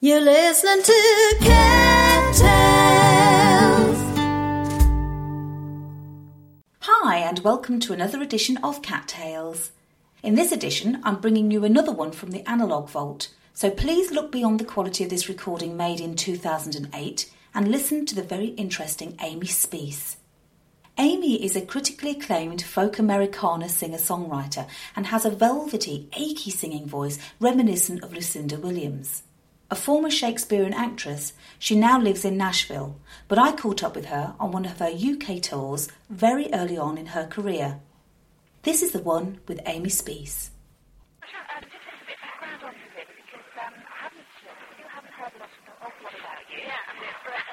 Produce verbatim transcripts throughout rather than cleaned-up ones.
You're listening to Cat Tales. Hi, and welcome to another edition of Cat Tales. In this edition, I'm bringing you another one from the Analogue Vault, so please look beyond the quality of this recording made in two thousand eight and listen to the very interesting Amy Speace. Amy is a critically acclaimed folk Americana singer-songwriter and has a velvety, achy singing voice reminiscent of Lucinda Williams. A former Shakespearean actress, she now lives in Nashville, but I caught up with her on one of her U K tours very early on in her career. This is the one with Amy Speace. Um, just a bit of background on you, really, because um, I haven't, you haven't heard a lot, an awful lot about you. Yeah, I mean, but,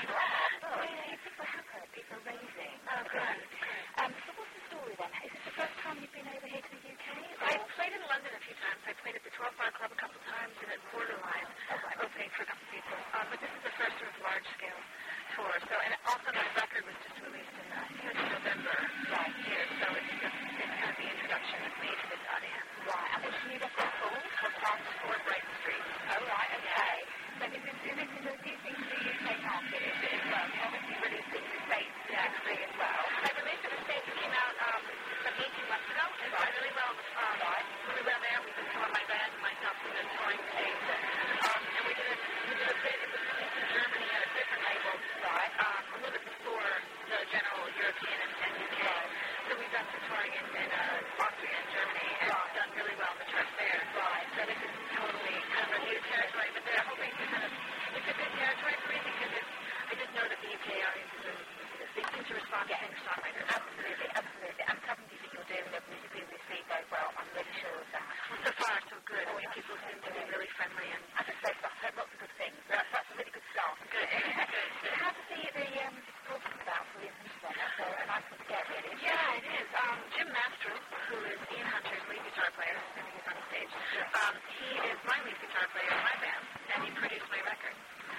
oh, yeah, people have heard, people are raving. Oh, great. Um, so what's the story then? Is this the first time you've been over here to the U K? I've played in London a few times. I played at the twelve Bar Club a couple times and at Borderline, oh, opening for a couple people. Um, but this is the first sort of large-scale tour. So, and also my record was just released in, uh, here in November right here. So it's just it's kind of the introduction of me to this audience. Right. And what's the new record called? Called Past for Bright Street. Oh, right, okay. So this is, this is a new thing for the U K market, is it, as well? You obviously released it in the States actually as well. I released it in the States. It came out um, some eighteen months ago. It's right. really well, um, right. really well there. We've been touring, my band and myself, we've been touring the States. Um, and we did, a, we did a bit, it was released in Germany at a different label, right, um, a little bit before the general European and, and U K. Right. So we've done some touring in, in uh, Austria and Germany, and right. done really well in the charts there. Right. So this is totally kind of a new territory, but they're hoping to kind of, it's a good territory for me because it's, I just know that the U K audience is a, they seem to respond to singer-songwriters. Absolutely, absolutely. And some music you're doing that musically received very well, I'm really sure of that. Well, so far, so good. I mean, people seem to be really friendly and... As I say, I've heard lots of good things. That's, that's a really good start. Good. Good. How does the, the um, talking about for the instance then? That's a nice one to get, really. Yeah, it is. Um, Jim Mastrel, who is Ian Hunter's lead guitar player, I think he's on the stage, um, he is my lead guitar player in my band, and he produced my record.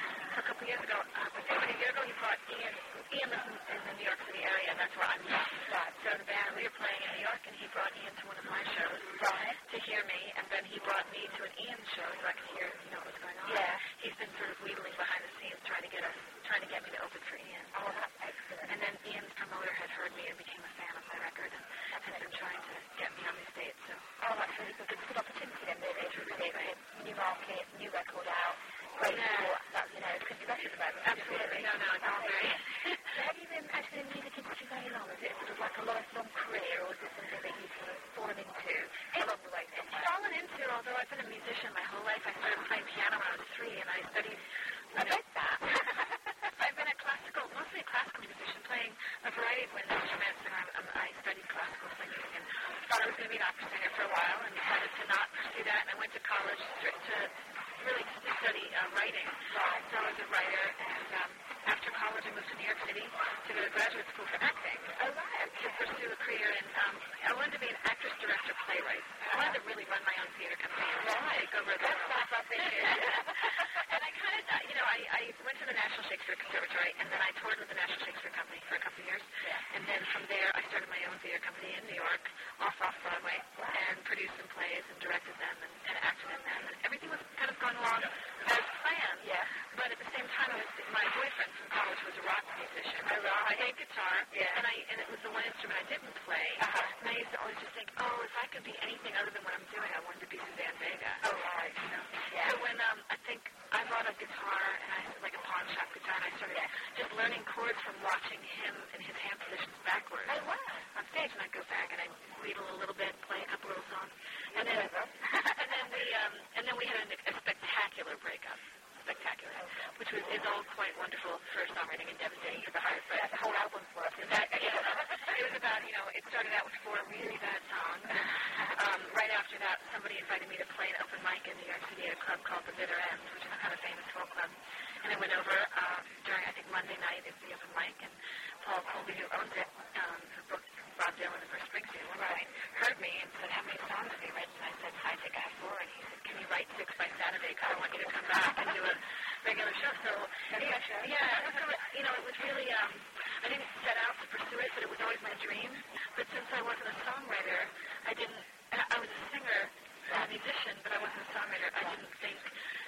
A couple years ago, uh, about a year ago, he brought Ian, Ian lives in, in the New York City area, and that's where I'm from. Right. So the band, we were playing in New York, and he brought Ian to one of my shows right. to hear me, and then he brought me to an Ian show so I could hear, you know, what was going on. Yeah. He's been sort of wheedling behind the scenes, trying to get us, trying to get me to open for Ian. Oh, that's excellent. And then Ian's promoter had heard me and became a fan of my record, and has been trying to get me on the stage, so. Oh, that's really good. It's a good opportunity then, really, to really right. new market, new record out. Great yeah. support. That's, you know, it's good at the moment. Absolutely. No, no, it's all very... So have you been actually in the music industry very long? Is it sort of like a lifelong career, or is it something that you've sort of fallen into along the way? It's fallen into, although I've been a musician my whole life. I started playing piano when I was three, and I studied... I read that. I've been a classical, mostly a classical musician, playing a variety of wind instruments, and I, um, I studied classical singing, and thought I was going to be an opera singer for a while, and decided to not pursue that, and I went to college straight to really to study uh, writing. Right. So I was a writer, and um, after college I moved to New York City to go to graduate school for acting. Oh, right. To pursue a career in, um, I wanted to be an actress, director, playwright. I wanted to really run my own theater company and right. take over the world. And I kind of, uh, you know, I, I went to the National Shakespeare Conservatory, and then I toured with the National Shakespeare Company for a couple of years. Yeah. And then from there I started my own theater company in New York, off off Broadway, wow. and produced some plays and directed them and, and acted in them. And everything was kind of going along as planned. Yeah. But at the same time, I was, my boyfriend from college was a rock musician. I, I played guitar, yeah. and I and it was the one instrument I didn't play. Uh-huh. And I used to always just think, oh, if I could be anything other than what I'm doing, I wanted to be Suzanne Vega. Oh, right. You know? Yeah. So when um, I think I bought a guitar, and I like a pawn shop guitar, and I started yeah. just learning chords from watching him and his hand positions backwards. Oh, wow. On stage, and I'd go back and I'd wheedle a little bit, play a couple little songs, and then and then we um, and then we had a, a spectacular breakup. Spectacular, which was is all quite wonderful for songwriting and devastating for the heart. But the whole album for us. That, yeah, it was about, you know, it started out with four really bad songs. Um, right after that, somebody invited me to play an open mic in New York City at a club called the Bitter End, which is a kind of famous folk club. And I went over um, during, I think, Monday night is the open mic, and Paul Colby, who owns it, um, who booked Bob Dylan and Bruce Springsteen, one night, heard me and said, how many songs have you written? And I said, I think I have four. And he said, can you write six by Saturday? Because I want you to come back and do a regular show. So, yeah, yeah, so, you know, it was really, um, I didn't set out to pursue it, but it was always my dream. But since I wasn't a songwriter, I didn't, I was a singer, a musician, but I wasn't a songwriter. I didn't think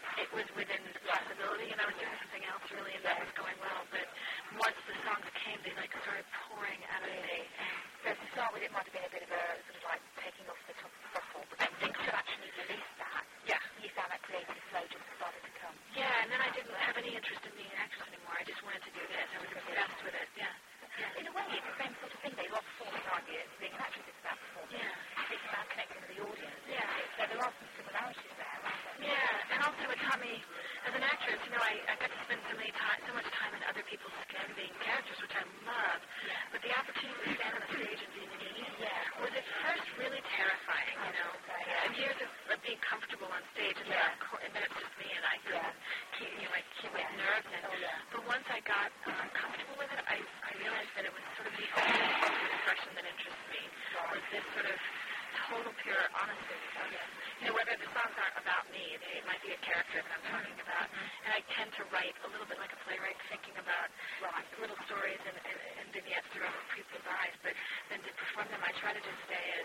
it was within the possibility, and I was doing something else really, and that was going well. But once the songs came, they like started pouring out of me. So to start with, it might have been a bit of a sort of like taking off the top of the throttle, but then once you actually released that, Yeah. you found that creative flow just started to come. Yeah, and then I didn't have any interest in being an actress anymore. I just wanted to do this. I was obsessed with it. Yeah. Yeah. In a way, it's the same sort of thing. They love performing, aren't you? Being an actress, it's about performing. Yeah. It's about connecting with the audience. Yeah. So there are some similarities there, aren't there? Yeah, and also it taught me, as an actress, you know, I, I got to spend so many time, so much time in other people's skin being characters, which I love. Yeah. But the opportunity to stand on a stage and be me Yeah. was at first really terrifying, you know. Yeah. And years of, of being comfortable on stage, and, Yeah. then, of course, and then it's just me, and I couldn't Yeah. keep, you know, I keep my Yeah. nerves in. Oh, yeah. But once I got um, comfortable with it, I, I realized that it was sort of the only form of expression that interests me, was this sort of total pure honesty. You know, whether the songs aren't about me, they, it might be a character that I'm talking about. And I tend to write a little bit like a playwright, thinking about Right. little stories and, and, and vignettes through other people's eyes. But then to perform them, I try to just stay as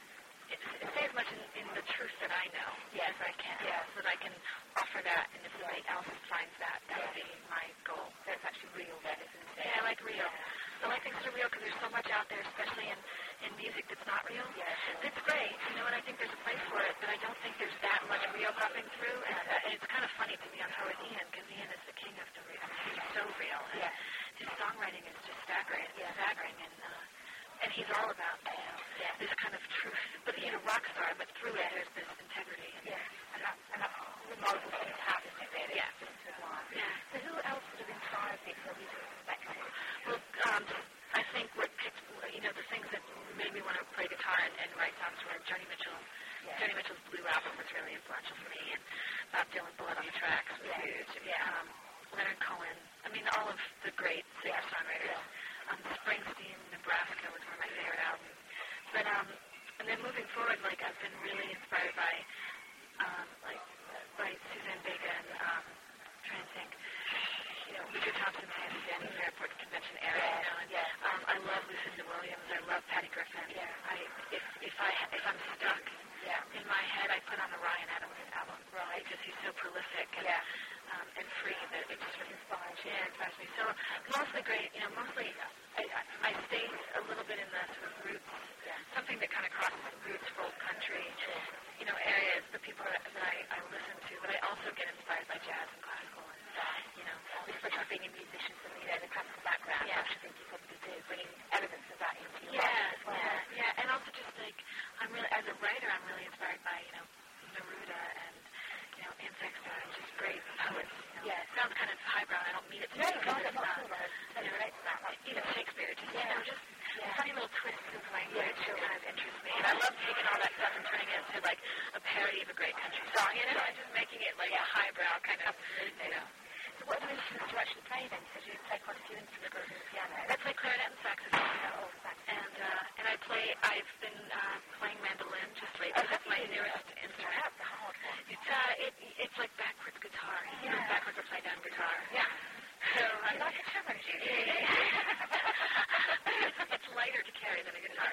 stay as much in, in the truth that I know Yeah. as I can, Yeah. so that I can offer that. And if somebody else finds that, that would be my goal. So it's actually real then, isn't it? Yeah, I like real. I like things that are real because there's so much out there, especially in, in music that's not real. Yeah, sure. It's great, you know, and I think there's a place for it, but I don't think there's that much real popping through. And, uh, and it's kind of funny to be on tour with Ian, because Ian is the king of the real. He's so real. And Yeah. his songwriting is just staggering, Yeah. staggering, and uh, and he's all about you know, Yeah. this kind of truth. But he's a rock star, but through it there's this integrity. And, Yeah. And that's, and that's a remarkable thing to have, isn't it, really? Yeah. Just to admire. Yeah. So who else sort of inspires you from a musical perspective? Well, um, I think what picked, you know, the things that made me want to play guitar and, and write songs were Joni Mitchell. Yeah. Joni Mitchell's Blue album was really influential for me, and Bob Dylan, Blood on the Tracks was Yeah. huge. Yeah. Um, Leonard Cohen. I mean, all of the great singer-songwriters. Um, Springsteen, Nebraska was one of my favorite albums. But um, and then moving forward, like I've been really inspired by, um, like by Suzanne Vega and um, trying to think. You know, Richard Thompson and Danny Fairport Convention era, you know, and Yeah. um, I love Lucinda Williams, I love Patty Griffin. Yeah. I if if I if I'm stuck Yeah. in my head, I put on the Ryan Adams album, Right. because he's so prolific and Yeah. um, and free that it just really Inspires you. yeah, inspires me. So mostly great, you know, mostly I I, I stay a little bit in the sort of roots, Yeah. something that kind of crosses roots, folk country, you know, areas, the people that, that I, I listen to, but I also get inspired by jazz and classical, and you know. Especially being a musician from, you know, the classical background, Yeah. I should think you probably do, bringing elements of that into your Yeah, life as well. yeah, yeah, and also just like I'm really, as a writer, I'm really inspired by you know Neruda and you know Anne Sexton, and just great poets. You know. Yeah. It sounds kind of highbrow, and I don't mean it to No, be no, because no, it's not not. at all. I totally relate to that. Like, Even Shakespeare, just Yeah. you know, just Yeah. funny little twists of language Yeah, sure. kind of interest me, and I love taking all that stuff and turning it into like a parody of a great country song, you know, and just making it like a highbrow kind of, you know. So what other instruments do you actually play then? Because you play quite a few instruments other than the piano. I play clarinet and saxophone. Oh, saxophone. And uh, and I play. I've been uh, playing mandolin just lately. Oh, That's my have you? newest instrument. That's a hard one. It's uh, it it's like backwards guitar. You know, Yeah. backwards upside down guitar. Yeah. So I I'm like a challenge, you. Yeah, yeah, yeah. It's lighter to carry than a guitar.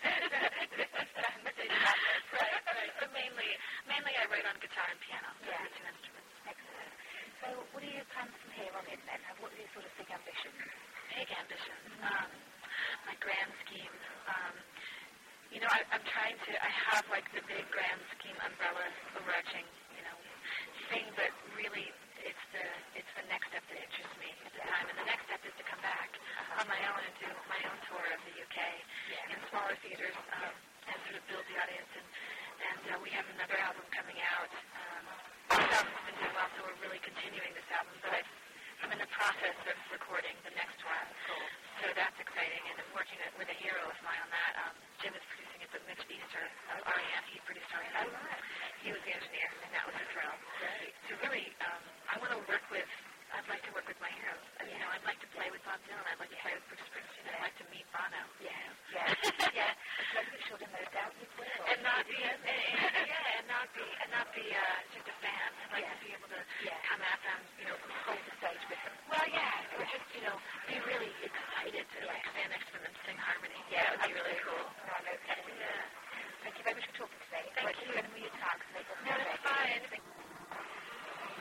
right, right. But mainly, mainly I write on guitar and piano. Those Yeah. are the two instruments. Excellent. So what are your plans from here on in then? What are your sort of big ambitions? Big ambitions. Um, my grand scheme. Um, you know, I, I'm trying to. I have like the big grand scheme umbrella, overarching, you know, thing, but really, it's the it's the next step that interests me at the time. And the next step is to come back on my own and do my own tour of the U K Yeah. in smaller theaters um, and sort of build the audience. And and uh, we have another album coming out. Um, this album's been doing well, so we're really continuing this album. But I've, I'm in the process of recording the next one. Cool. So that's exciting, and I'm working with a hero of mine on that. Um, Jim is producing it, but Mitch Easter of R E M, he produced R E M. Oh, right. He was the engineer, and that was a thrill. Great. So really, um, I want to work with, I'd like to work with my heroes. Uh, You know, I'd like to play with Bob Dylan. I'd like to play with Bruce Springsteen. I'd like to meet Bono. Yeah. Yeah. Yeah. Let's be sure to no doubt you will. And not be, and, and, yeah, and not be, and not be uh, just a fan. I'd like Yeah. to be able to Yeah. come at them, you know, Hold the stage with them. well, yeah, or just, you know, be really excited to like stand next to them and sing harmony. Yeah, that would be really cool. No, I know exactly. Yeah. Thank you very much for talking today. Thank Thank you. you. And your time. No, that's fine.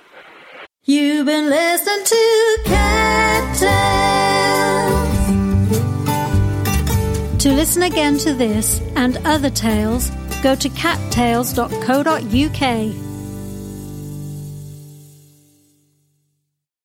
You've been listening to Cat Tales. To listen again to this and other tales, go to cat tales dot co dot uk.